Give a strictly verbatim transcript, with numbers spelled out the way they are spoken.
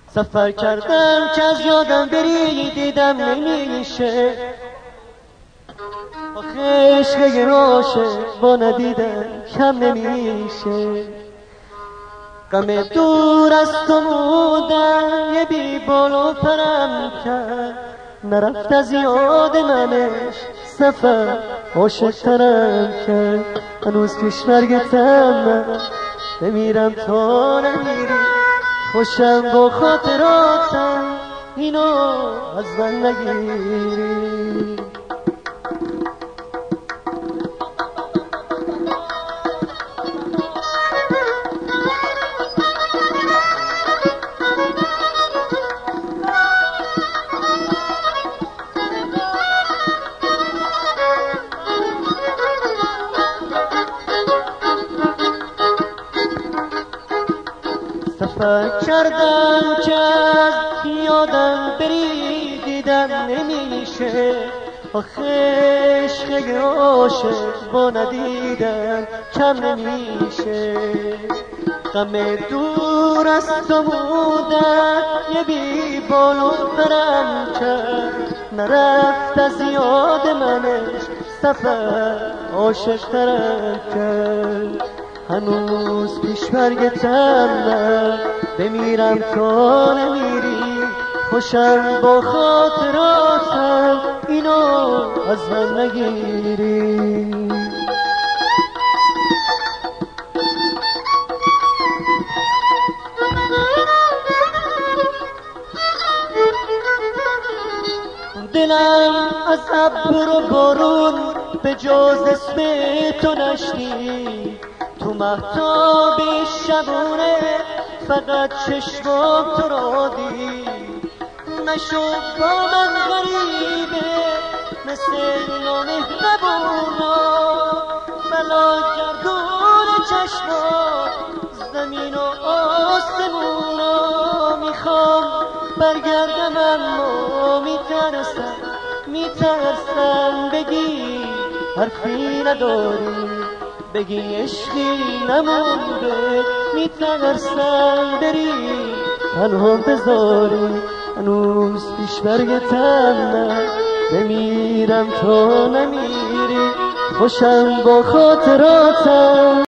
سفر کردم که از یادم بری، دیدم نمیشه آخه عشق عاشق با ندیدن کم نمیشه. غم دور از تو بودن یه بی بال و پرم کرد، نرفت از یاد منش سفر عاشق ترم کرد. هنوز پیش مرگتم من بمیرم تا نمیری، خوشم با خاطراتم اینو از من نگیری. سفر کردم که از یادم بری، دیدم نمیشه آخه عشق عاشق با ندیدن کم نمیشه. غم دور از تو بودن یه بی بال و پرم کرد، نرفت از یاد منش سفر عاشق ترم کرد. هنوز پیش مرگتم من بمیرم تا نمیری، خوشم با خاطراتم اینو از من نگیری. دلم از ابر و بارون به جز اسم تو نشنید، تو مهتاب شبونه فقط چشمام تو را دید. نشو با من غریبه مثل نامهربونا، بلا گردون چشمام زمین و آسمونا. میخوام برگردم اما میترسم میترسم بگی حرفی نداری، بگی عشقی نمونده. میترسم بری تنها بذاری، هنوز پیش مرگتم من بمیرم تا نمیری، خوشم با خاطراتم